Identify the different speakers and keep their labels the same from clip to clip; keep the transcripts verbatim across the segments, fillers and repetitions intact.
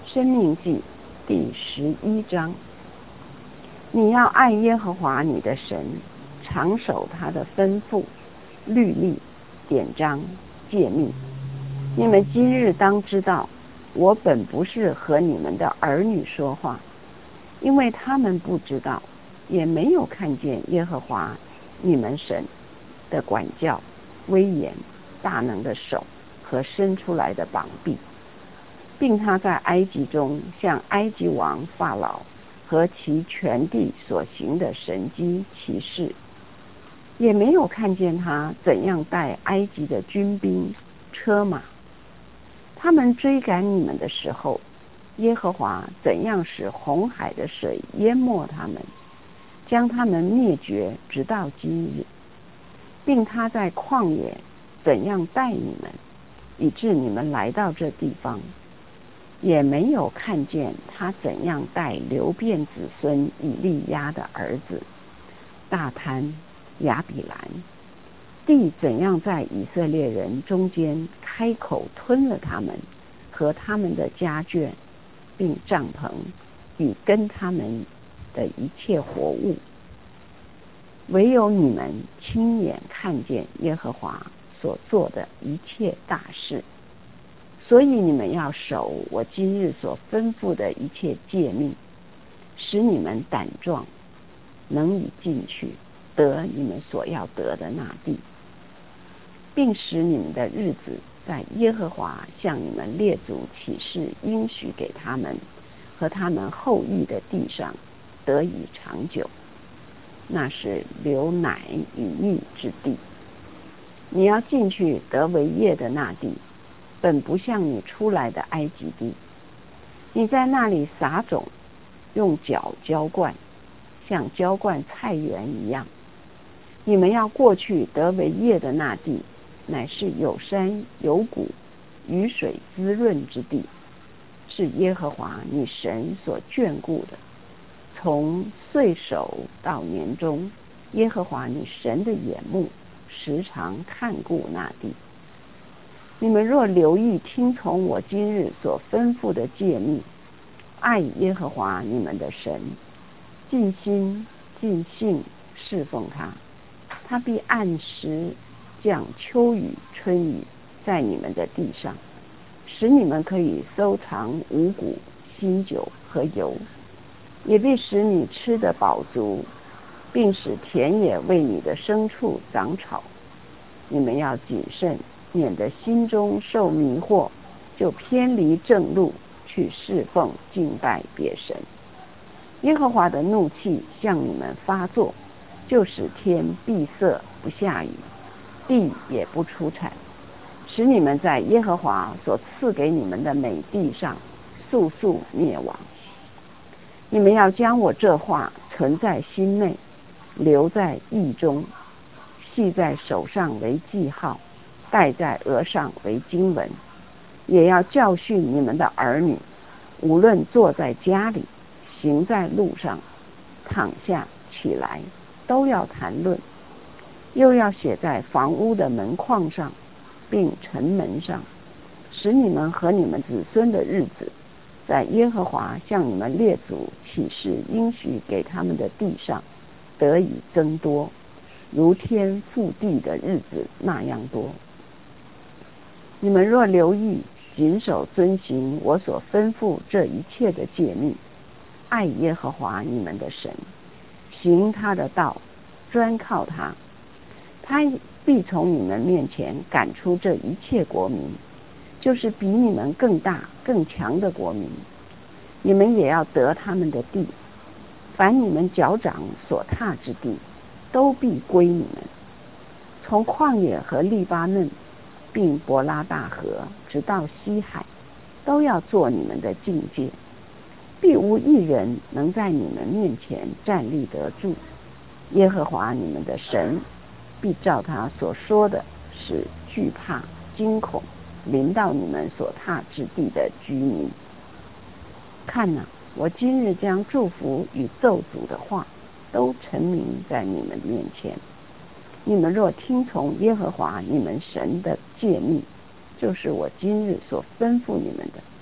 Speaker 1: 申命记第十一章，你要爱耶和华你的神，常守他的吩咐、律例、典章、诫命。你们今日当知道，我本不是和你们的儿女说话，因为他们不知道，也没有看见耶和华你们神的管教、威严、大能的手和伸出来的膀臂，并他在埃及中向埃及王法老和其全地所行的神迹奇事，也没有看见他怎样带埃及的军兵车马。他们追赶你们的时候，耶和华怎样使红海的水淹没他们，将他们灭绝直到今日，并他在旷野怎样带你们，以致你们来到这地方，也没有看见他怎样带流变子孙以利亚的儿子大贪、亚比兰，地怎样在以色列人中间开口吞了他们和他们的家眷，并帐篷与跟他们的一切活物。唯有你们亲眼看见耶和华所做的一切大事，所以你们要守我今日所吩咐的一切诫命，使你们胆壮，能以进去得你们所要得的那地，并使你们的日子在耶和华向你们列祖起誓应许给他们和他们后裔的地上得以长久，那是流奶与蜜之地。你要进去得为业的那地，本不像你出来的埃及地。你在那里撒种，用脚浇灌，像浇灌菜园一样。你们要过去得为业的那地，乃是有山有谷、雨水滋润之地，是耶和华你神所眷顾的。从岁首到年终，耶和华你神的眼目时常看顾那地。你们若留意听从我今日所吩咐的诫命，爱耶和华你们的神，尽心尽性侍奉他，他必按时降秋雨春雨在你们的地上，使你们可以收藏五谷、新酒和油，也必使你吃得饱足，并使田野为你的牲畜长草。你们要谨慎，免得心中受迷惑，就偏离正路，去侍奉敬拜别神。耶和华的怒气向你们发作，就使天闭塞不下雨，地也不出产，使你们在耶和华所赐给你们的美地上速速灭亡。你们要将我这话存在心内，留在意中，系在手上为记号，戴在额上为经文，也要教训你们的儿女，无论坐在家里，行在路上，躺下起来，都要谈论，又要写在房屋的门框上，并城门上，使你们和你们子孙的日子，在耶和华向你们列祖起誓应许给他们的地上得以增多，如天覆地的日子那样多。你们若留意谨守遵行我所吩咐这一切的诫命，爱耶和华你们的神，行他的道，专靠他，他必从你们面前赶出这一切国民，就是比你们更大更强的国民，你们也要得他们的地。凡你们脚掌所踏之地，都必归你们。从旷野和利巴嫩，并伯拉大河，直到西海，都要做你们的境界。必无一人能在你们面前站立得住。耶和华你们的神必照他所说的，使惧怕惊恐临到你们所踏之地的居民。看哪、啊，我今日将祝福与咒诅的话都陈明在你们面前。你们若听从耶和华你们神的诫命，就是我今日所吩咐你们的，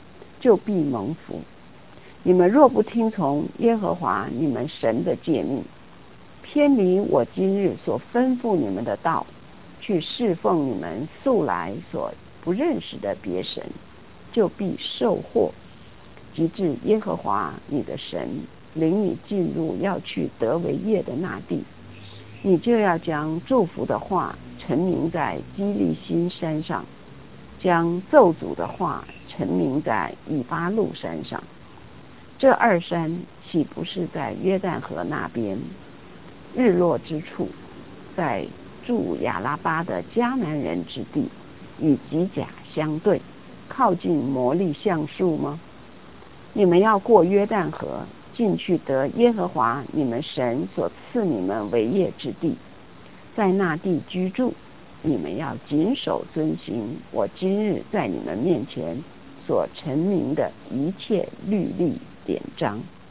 Speaker 1: 就必蒙福。你们若不听从耶和华你们神的诫命，偏离我今日所吩咐你们的道，去侍奉你们素来所不认识的别神，就必受祸，及至耶和华你的神领你进入要去得为业的那地，你就要将祝福的话陈明在基利心山上，将咒诅的话陈明在以巴路山上。这二山岂不是在约旦河那边，日落之处，在住亚拉巴的迦南人之地，与吉甲相对，靠近摩利橡树吗？你们要过约旦河，进去得耶和华你们神所赐你们为业之地，在那地居住。你们要谨守遵行我今日在你们面前所陈明的一切律例典章。